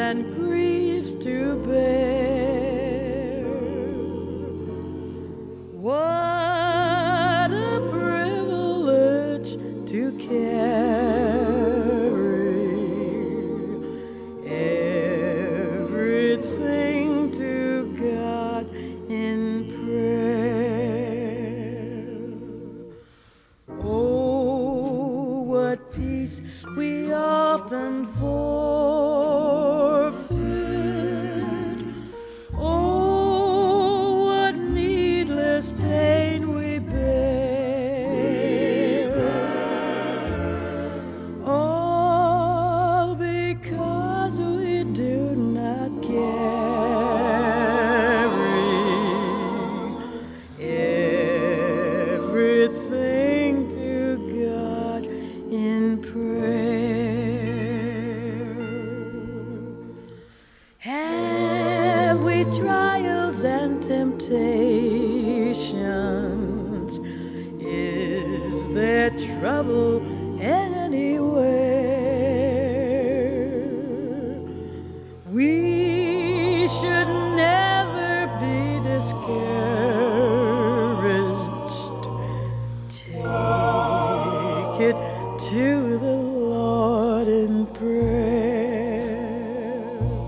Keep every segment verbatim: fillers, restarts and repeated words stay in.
and griefs to bear. What a privilege to carry everything to God in prayer. Oh, what peace we often forfeit. Oh, what needless pain we bear. All because we do not carry everything to God in prayer. Have we trials and temptations? Is there trouble anywhere? We should never be discouraged. Take it to the Lord in prayer.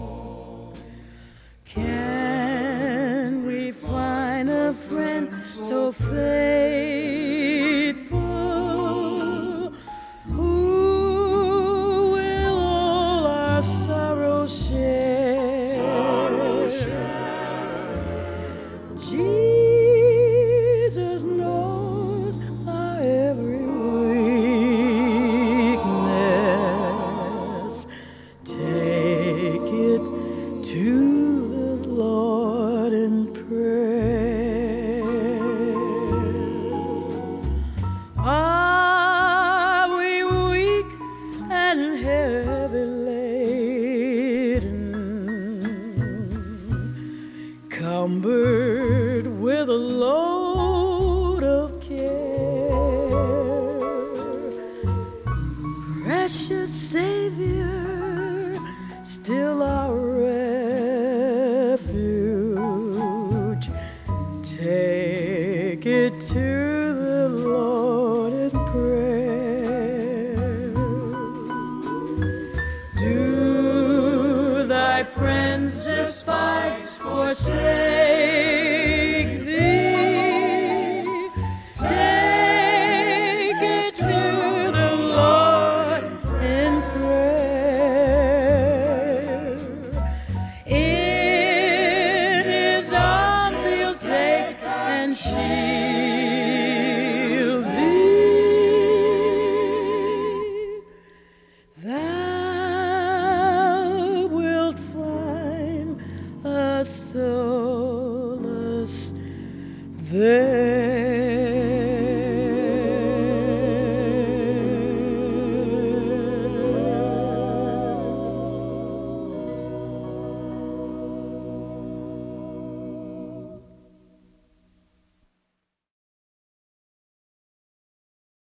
Can we find a friend so faithful, who will all our sorrow share? Jesus knows our every weakness. Take it to the Lord in prayer. Are we weak and heavy laden, cumbered with a load of care? Precious Savior, still our refuge. Take it to the Lord in prayer. Do thy friends despise, forsake thee? Take it to the Lord in prayer. In his arms he'll take and shield thee. Thou wilt find a solace there.